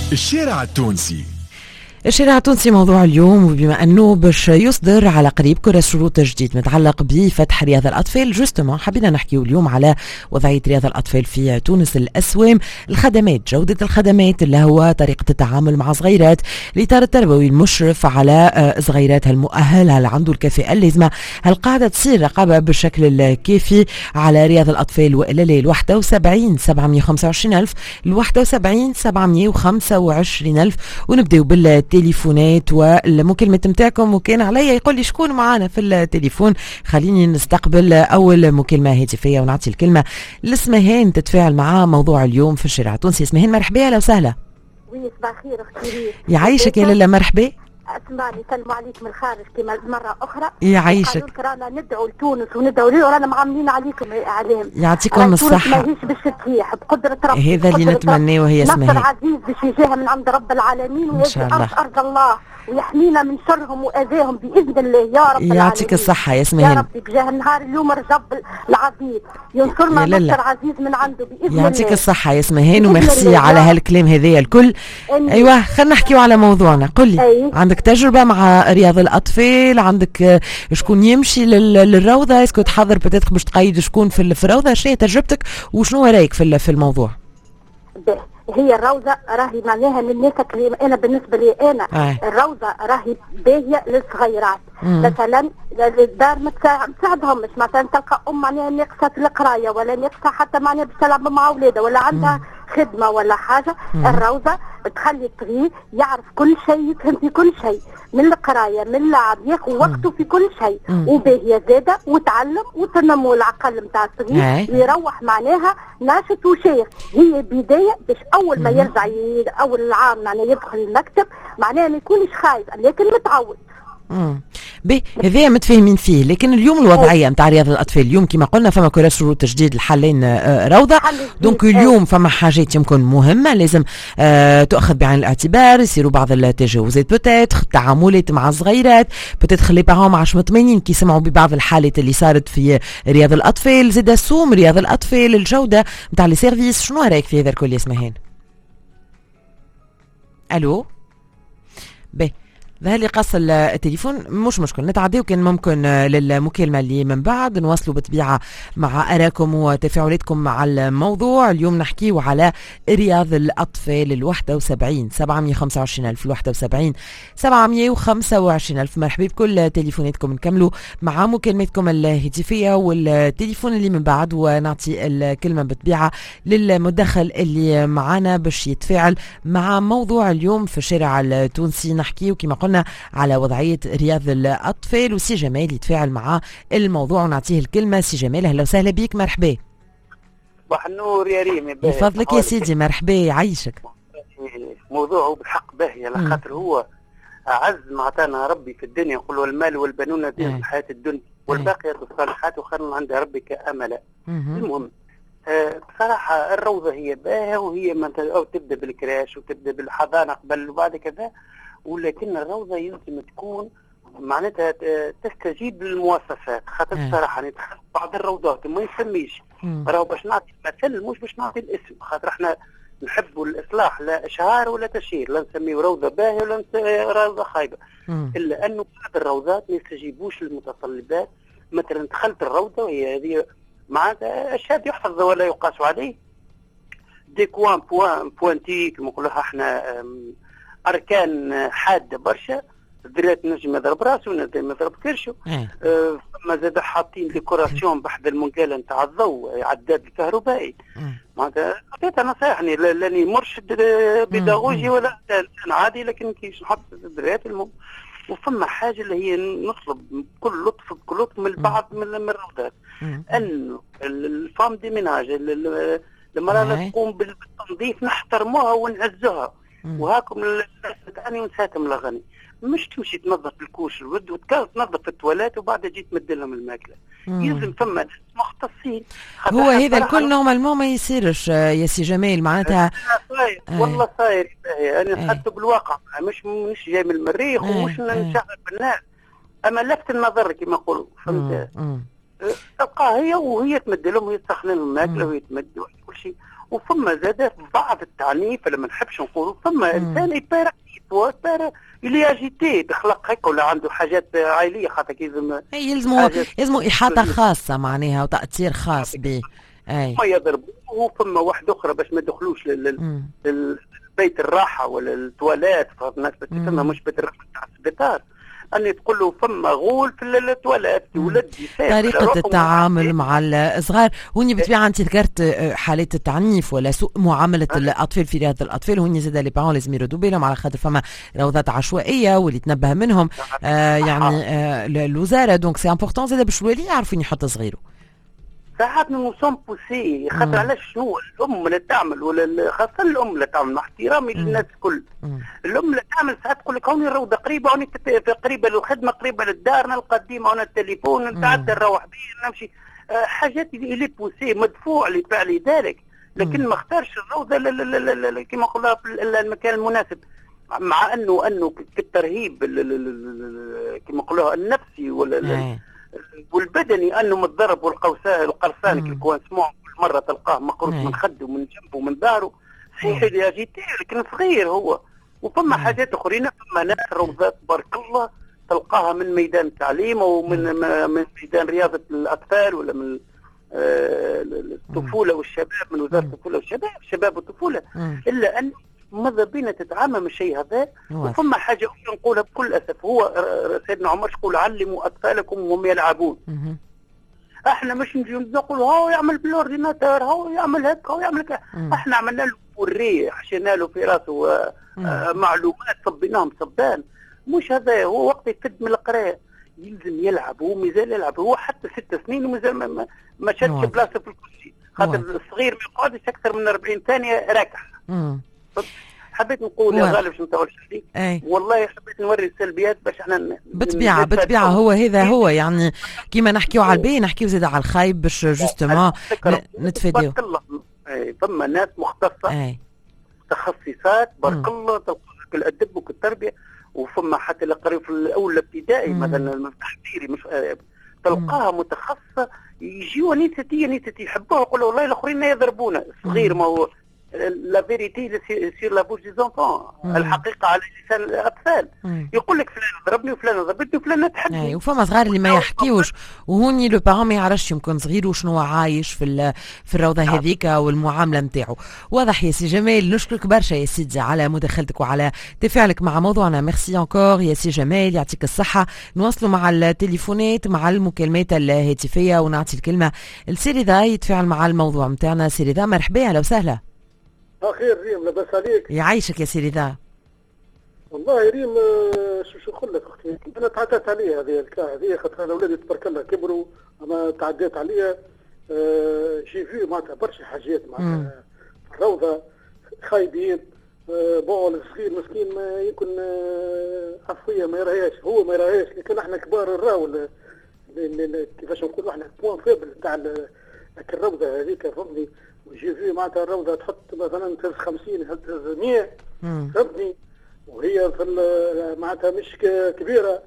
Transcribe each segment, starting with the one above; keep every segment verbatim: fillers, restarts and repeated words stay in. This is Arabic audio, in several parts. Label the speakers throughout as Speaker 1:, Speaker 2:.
Speaker 1: الشارع التونسي.
Speaker 2: الشارع التونسي موضوع اليوم، وبما انه باش يصدر على قريب كرة شروط جديد متعلق بفتح رياض الاطفال، جوستومون حبينا نحكيو اليوم على وضعية رياض الاطفال في تونس، الاسوام، الخدمات، جودة الخدمات، اللي هو طريقة التعامل مع صغيرات، الاطار التربوي المشرف على صغيرات، هل مؤهل، هل عنده الكفاءة اللازمة، هل قاعدة تصير رقابة بالشكل الكافي على رياض الاطفال والا لا. الواحد وسبعين سبعمية وخمسة وعشرين ألف، الواحد وسبعين سبعمية وخمسة وعشرين ألف. ونبداو بال التليفونات والمكالمة متاعكم، وكان عليا يقول لي شكون معانا في التليفون. خليني نستقبل أول مكالمة هاتفية ونعطي الكلمة لسمهان تتفاعل مع موضوع اليوم في الشارع التونسي. سمهان مرحبا، أهلا وسهلا.
Speaker 3: وي صباح الخير اختي.
Speaker 2: يعيشك يا لاله، مرحبا.
Speaker 3: اسمعني، سلموا عليك من الخارج كما مرة أخرى.
Speaker 2: يعيشك.
Speaker 3: رانا ندعو لتونس وندعو ليه، ورانا معاملين عليكم الإعلام.
Speaker 2: يعطيكم الصحة.
Speaker 3: ماهيش باش تتيح بقدرة ربي،
Speaker 2: هذا اللي نتمناه وهي سمهان.
Speaker 3: نصر عزيز باش يجيها من عند رب العالمين،
Speaker 2: ويجي
Speaker 3: أرض الله ويحمينا من شرهم وأذاهم بإذن الله يا رب العالمين.
Speaker 2: يعطيك الصحة يا سمهان.
Speaker 3: يا ربي بجاه النهار اليوم الرب العزيز ينصرنا نصر عزيز من عنده بإذن الله.
Speaker 2: يعطيك الصحة يا سمهان، وميرسي على هالكلام هذايا الكل. أيوة خلينا نحكيو على موضوعنا. قل لي،
Speaker 3: أي.
Speaker 2: عندك تجربة مع رياض الأطفال؟ عندك شكون يمشي للروضة؟ اسكو تحضر بتاتخ باش تقيد شكون في الروضة؟ شنو هي تجربتك وشنو رايك في الموضوع؟
Speaker 3: هي الروضة راهي معناها للناس اللي انا بالنسبة لي انا
Speaker 2: آه.
Speaker 3: الروضة راهي باهية للصغيرات. مثلا الدار ما تساعدهمش، مثلا تلقى ام معناها ناقصة في القراية ولا ناقصة حتى معناها باش تلعب مع اولادها ولا عندها مم. خدمة ولا حاجة. مم. الروضة تخلي الطفل يعرف كل شيء، يفهم في كل شيء، من القراية من اللعب، ياخذ وقته في كل شيء، وباهية زادة وتعلم وتنمو العقل نتاع الطفل ويروح معناها ناشط وشيخ. هي بداية باش اول ما يرجع اول العام معناها يدخل المكتب معناها ما يكونش خايف لكن متعود.
Speaker 2: امم بي هذا متفاهمين فيه. لكن اليوم الوضعيه نتاع رياض الاطفال اليوم كما قلنا فما كرة شروط جديد الحلين آه روضه. دونك اليوم فما حاجات يمكن مهمه لازم آه تؤخذ بعين الاعتبار. يصيروا بعض التجاوزات بوتيتر، التعاملات مع الصغيرات بوتيتر لي بارون ماعش مطمئنين كي يسمعوا ببعض الحالات اللي صارت في رياض الاطفال. زاد السوم رياض الاطفال، الجوده نتاع لي سيرفيس، شنو رايك في هذا الكل يا سمهان؟ الو بي ظهر لي قص التليفون، مش مشكل نتعدي، وكان ممكن للمكالمة اللي من بعد نواصلوا بطبيعة مع آراءكم وتفاعلاتكم مع الموضوع. اليوم نحكيو على رياض الأطفال. الواحد وسبعين سبعمية وخمسة وعشرين ألف، الواحد وسبعين سبعمية وخمسة وعشرين ألف. مرحبا بكل تليفوناتكم. نكملوا مع مكالماتكم الهاتفية والتليفون اللي من بعد، ونعطي الكلمة بطبيعة للمدخل اللي معانا باش يتفاعل مع موضوع اليوم في الشارع التونسي. نحكيو كما قلنا على وضعية رياض الأطفال، وسي جمال يتفاعل مع الموضوع ونعطيه الكلمة. سي جمال أهلا وسهلا بيك، مرحبا.
Speaker 4: صباح النور يا ريم.
Speaker 2: بفضلك يا سيدي، مرحبا يعيشك.
Speaker 4: موضوعه بالحق باهي على خاطر هو أعز ما عطانا ربي في الدنيا، يقول والمال والبنون زينة الحياة الدنيا والباقيات الصالحات وخير عند ربك أملا. المهم آه بصراحة الروضة هي باهية، وهي ما أو تبدأ بالكراش وتبدأ بالحضانة قبل وبعد كذا، ولكن الروضة يمكن تكون معناتها تستجيب للمؤسسات. خاطر بصراحة نتخيل بعض الروضات ما يسميش راهو باش نعطي مثل مش باش نعطي الاسم، خاطر احنا نحبوا الإصلاح لا إشهار ولا تشهير، لا نسميه روضة باهية ولا روضة خايبة، إلا أنه بعض الروضات ما يستجيبوش للمتطلبات. مثلا دخلت الروضة وهي هذه معناتها الشاب يحفظ ولا يقاس عليه، دي كوان بوان بوانتي كما نقولوها احنا، أركان حادة برشا، الدرات نجم يضرب راسه ونجم يضرب كرشه. آه ثم زاد حاطين ديكوراسيون بحد المنقالة نتاع الضوء، عداد الكهربائي. معناتها عطيتها نصايحني لاني مرشد بيداغوجي ولا انسان عادي، لكن كيش نحط الدرات المهم. وفما حاجة اللي هي نطلب بكل لطف بكل لطف من البعض من الروضات، انه الفام دي ميناج المرأة تقوم بالتنظيف نحترموها ونعزوها، وهاكم الثاني ونساتهم الاغاني، مش تمشي تنظف الكوش الود وتنظف التواليت وبعد جيت تمد لهم الماكله. يلزم فما مختصين.
Speaker 2: هو هذا الكل نورمالمون ما يصيرش يا سي جمال معناتها.
Speaker 4: صاير والله صاير. انا حتى بالواقع مش مش جاي من المريخ ومش نشغل بالناس، اما لفت النظر كما يقولوا، فهمت؟ تبقى هي وهي تمد لهم وهي تسخن لهم الماكله وهي تمد كل شيء، وفما زاد بعض التعنيف اللي ما نحبش نقولوا، فما انسان يبارك يبارك اللي اجيتي تخلق هيك ولا عنده حاجات عائليه، خاطر يلزم
Speaker 2: يلزموا يلزموا احاطه خاصه معناها وتاثير خاص به. اي
Speaker 4: ما يضربوه. فما واحد اخرى باش ما يدخلوش للبيت الراحه ولا التواليت، فالناس بتفهمها مش بيت الراحه تاع السبيطار، أن تقول له فما غول في التواليت ولدي.
Speaker 2: طريقة التعامل مع الصغار هوني بالطبيعة. أنت ذكرت حالات التعنيف ولا سوء معاملة أه. الأطفال في رياضة الأطفال، هوني زاد لي بارون لازم يردوا بالهم على خاطر فما روضات عشوائية واللي تنبه منهم آه يعني آه الوزارة. دونك سي امبورطون زاد باش الوالي يعرف وين يحط صغيره.
Speaker 4: ساعات نو سون بوسي، خاطر علاش شنو الام اللي تعمل ولا خاصه الام اللي تعمل، مع احترامي للناس الكل، الام اللي تعمل ساعات تقول لك هوني الروضه قريبه، هوني قريبه للخدمه، قريبه للدار، نلقى ديما هنا التليفون نتعدى نروح به نمشي. آه حاجات اللي بوسي مدفوع لفعل ذلك، لكن ما اختارش الروضه كما قلنا في المكان المناسب، مع انه انه كالترهيب كما نقولوها النفسي ولا والبدني، انه متضرب والقوساء القرصان كي يكون سموع كل مره تلقاه مقروص من خده ومن جنبه ومن داره. صحيح اللي جيتي لكن صغير هو. وفما حاجات اخرين، فما ناس روضات بارك الله تلقاها من ميدان التعليم او من من ميدان رياضه الاطفال ولا من الطفوله والشباب، من وزاره الطفوله والشباب الشباب والطفوله، الا ان ماذا بينا تتعامل من الشيء هذا. وفما حاجه اخرى نقولها بكل اسف، هو سيدنا عمر يقول علموا اطفالكم وهم يلعبون. احنا مش نجي نقولوا هاو يعمل بالاورديناتور، هاو يعمل هيك، هاو يعمل هيك. احنا عملنا له وريه، حشينا له في راسه آه معلومات، صبيناهم صبان. مش هذا هو وقت يفد من القراءه، يلزم يلعب. هو مازال يلعب، هو حتى ست سنين ومازال ما, ما شادش بلاصه في الكرسي، خاطر الصغير ما يقعدش اكثر من أربعين ثانيه راكع. حبيت نقول يا غالب باش نطولش عليك، والله حبيت نوري السلبيات باش احنا
Speaker 2: بالطبيعه بالطبيعه هو هذا هو يعني كيما نحكيو على الباهي نحكيو زاد على الخايب باش جوستومون نتفاديو.
Speaker 4: ثم ناس مختصه تخصصات بارك الله تلقى الادب والتربيه، وفما حتى اللي قريب في الاول الابتدائي مثلا التحضيري مش تلقاها متخصصه، يجيوا نيتي نيتي يحبوها يقولوا والله الاخرين يضربونا. الصغير ما هو لا فيريتي سير لا بوش دي زونفون، الحقيقه على لسان الاطفال. يقول لك فلان ضربني وفلان ضربتني وفلان تحدني.
Speaker 2: اي وفما صغار اللي ما يحكيوش، وهوني لو بارون ما يعرفش يمكن صغير وشنو عايش في في الروضه هذيك والمعامله نتاعو. واضح يا سي جمال، نشكرك برشا يا سيدي على مداخلتك وعلى تفاعلك مع موضوعنا. ميرسي انكور يا سي جمال، يعطيك الصحه. نواصلوا مع التليفونات مع المكالمات الهاتفيه ونعطي الكلمه لسي رضا يتفاعل مع الموضوع نتاعنا. سي رضا مرحبا، اهلا وسهلا.
Speaker 1: اخير ريم لاباس عليك؟
Speaker 2: يعيشك يا سي رضا.
Speaker 1: والله ريم شو شو نقول لك اختي، انا تعديت عليها هذه الكا هذه، خاطر انا اولادي تبارك الله كبروا، اما تعديت عليها أه جي في معناتها برشا حاجات معناتها في الروضه خايبين. أه بون الصغير مسكين ما يمكن أه عفويه ما يراهاش، هو ما يراهاش، لكن احنا كبار نراو كيفاش نقولوا احنا بوان فيبل تاع الروضه هذيك فهمني. ويجي في معناتها الروضه تحط مثلا تهز خمسين تهز مية فهمتني، وهي في معناتها مش كبيره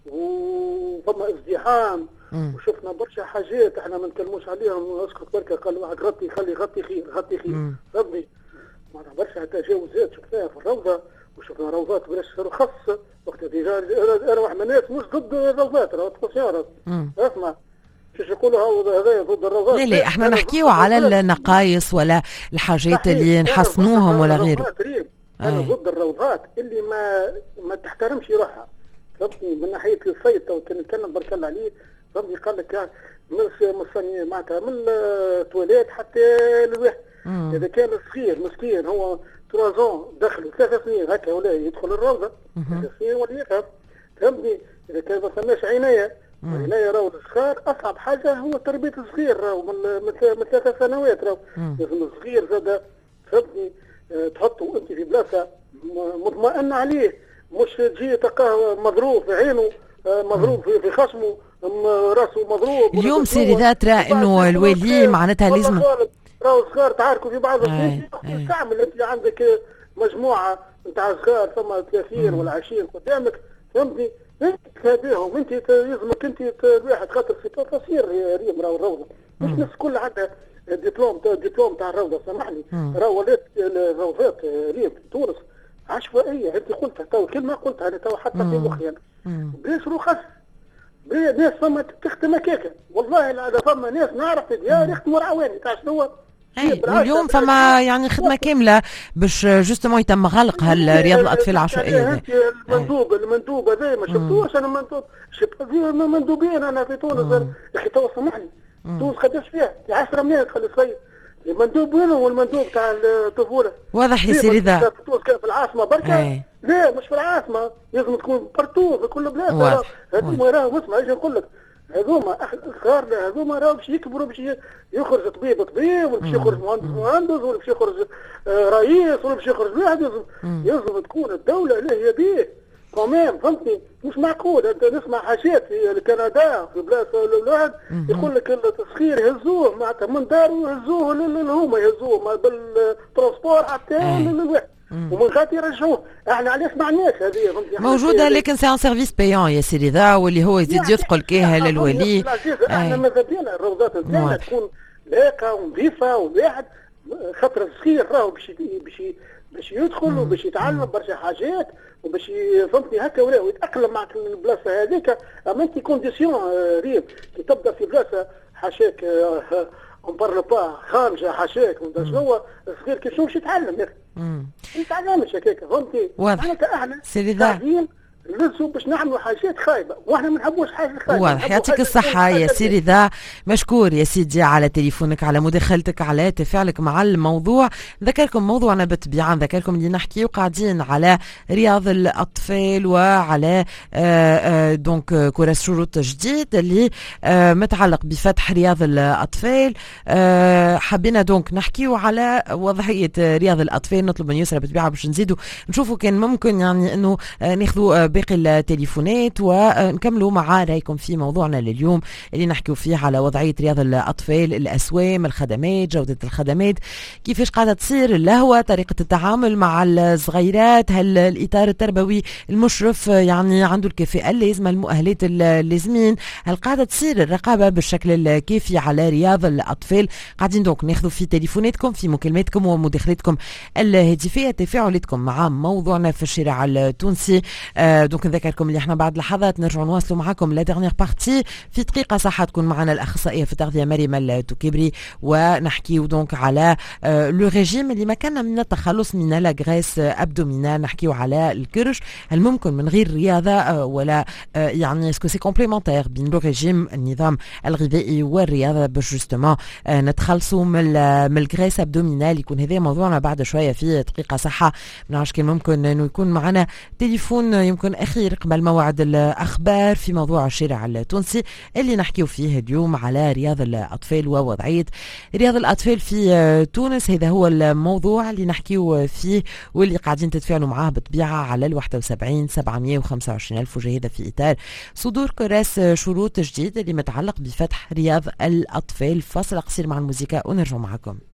Speaker 1: وفما ازدحام، وشفنا برشا حاجات احنا ما نتكلموش عليهم. اسكت بركه، قال واحد غطي خلي غطي خير غطي خير فهمتني. معناتها برشا تجاوزات شفناها في الروضه، وشفنا روضات بلاش رخص وقت ديجا. انا واحد من الناس مش ضد الروضات، راه تقصيرات اسمع شو يقولوا هذا ضد الروضات.
Speaker 2: لا لا احنا نحكيو على النقايص ولا الحاجات اللي نحسنوهم ولا غيره.
Speaker 1: انا ضد الروضات اللي ما ما تحترمش روحها فهمتني، من ناحيه الصيد كان نتكلم برك الله عليه فهمتني. قال لك من معناتها من التواليت حتى الواحد اذا كان صغير مسكين هو ثلاثة دخلوا ثلاث سنين هكا ولا يدخل الروضه ثلاث سنين ولا يفهم فهمتني. اذا كان ما فماش عنايه عنايه راهو الصغار اصعب حاجه هو تربيه الصغير، راهو من من ثلاث سنوات راهو لازم الصغير زاد فهمتني تحطه انت في بلاصه مطمئن عليه، مش تجي تلقاه مضروب في عينه مضروب في خصمه راسه مضروب.
Speaker 2: اليوم سيري ذا ترى انه الوالي معناتها لازم
Speaker 1: راهو صغار تعاركوا في بعض الشيء. تعمل انت عندك مجموعه نتاع صغار ثم ثلاثين ولا عشرين قدامك فهمتني، انت تهديهم انت يلزمك انت الواحد خاطر في تفاصيل ريم راهو الروضه مش الناس كل عندها الدبلوم الدبلوم تاع الروضه سامحني راه ولات الروضات ريم في تونس عشوائيه. انت قلتها تو كلمه قلتها انا تو حتى في مخي انا بلاش رخص ناس فما تختم هكاكا والله لا فما ناس نعرف في ديار يختموا العواني تاع شنو.
Speaker 2: اي واليوم فما يعني خدمه كامله باش جوستومون يتم غلق هالرياض الاطفال العشوائيه.
Speaker 1: المندوب المندوب هذا ما شفتوش انا مندوب شفت مندوبين انا في تونس يا اخي تو سامحني تونس قداش فيها عشرة ملايين خلي صغير المندوب وين هو المندوب تاع الطفوله
Speaker 2: واضح يا سيدي ذا
Speaker 1: تونس كان في العاصمه بركه لا مش في العاصمه لازم تكون بارتو في كل بلاد. هذوما راهو اسمع ايش نقول لك هذوما صغار هذوما راهو باش يكبروا باش يخرج طبيب طبيب ولا باش يخرج مهندس مهندس ولا باش يخرج رئيس ولا باش يخرج واحد. لازم لازم تكون الدوله اللي هي بيه كمان فهمتني. مش معقول انت نسمع حاجات في كندا في بلاصه الاولاد يقول لك التسخير يهزوه معناتها من داروا يهزوه هما يهزوه بالترونسبور حتى للواحد ومن غادي يرجعوه. احنا علاش ما عندناش هذه
Speaker 2: موجوده لكن سي ان سيرفيس بيان يا سيدي ذا واللي هو يزيد يثقل كيها للولي.
Speaker 1: احنا ماذا بينا الروضات نتاعنا تكون لاقه ونظيفه والواحد خاطر الصغير راهو باش باش باش يدخل وباش يتعلم برشا حاجات وباش فهمتني هكا ولا ويتاقلم مع البلاصه هذيك. اما انت كونديسيون ريب كي تبدا في بلاصه حاشاك اون بارل با خارجه حاشاك ولا شنو الصغير كيف باش يتعلم يا اخي ما يتعلمش هكاك فهمتي.
Speaker 2: واضح
Speaker 1: احنا
Speaker 2: سيدي ذا
Speaker 1: لازم باش نعملوا حاجات خايبه واحنا ما نحبوش حاجه خايبه.
Speaker 2: واضح يعطيك الصحه يا سيدي ذا مشكور يا سيدي على تليفونك على مداخلتك على تفاعلك مع الموضوع. ذكركم موضوعنا بالطبيعه ذكركم اللي نحكي وقاعدين على رياض الاطفال وعلى آآ آآ دونك كورس شروط جديد اللي متعلق بفتح رياض الاطفال. حبينا دونك نحكيو على وضعيه رياض الاطفال. نطلب من يسرى بالطبيعه باش نزيدوا نشوفوا كان ممكن يعني انه ناخذوا باقي التليفونات ونكملوا مع رايكم في موضوعنا لليوم اللي نحكيو فيه على وضعية رياض الأطفال، الأسوام، الخدمات، جودة الخدمات، كيفاش قاعدة تصير اللهوة، طريقة التعامل مع الصغيرات، هل الإطار التربوي المشرف يعني عنده الكفاءة اللازمة، المؤهلات اللازمين، هل قاعدة تصير الرقابة بالشكل الكافي على رياض الأطفال. قاعدين دونك ناخذوا في تليفوناتكم في مكالماتكم ومداخلاتكم الهاتفية تفاعلاتكم مع موضوعنا في الشارع التونسي. آه دونك نذكركم اللي احنا بعد لحظات نرجعوا نواصلوا معكم لا ديرنيير بارتي في دقيقة صح تكون معنا الأخصائية في التغذية مريم التكبري ونحكيو دونك على آه لو ريجيم اللي ما كان من التخلص من لا غريس ابدومينال. نحكيو على الكرش هل ممكن من غير رياضة آه ولا آه يعني اسكو سي كومبليمونتير بين لو ريجيم النظام الغذائي والرياضة باش جوستومون آه نتخلصوا من من الغريس ابدومينال. يكون هذا موضوعنا بعد شوية في دقيقة صح. منعرفش كان ممكن انه يكون معنا تليفون يمكن أخير قبل موعد الأخبار في موضوع الشارع التونسي اللي نحكيو فيه اليوم على رياض الأطفال ووضعية رياض الأطفال في تونس. هذا هو الموضوع اللي نحكيو فيه واللي قاعدين تتفاعلوا معاه بطبيعة على الواحد وسبعين سبعمية وخمسة وعشرين ألف وجهة في إطار صدور كراس شروط جديد اللي متعلق بفتح رياض الأطفال. فاصل قصير مع الموسيقى ونرجع معكم.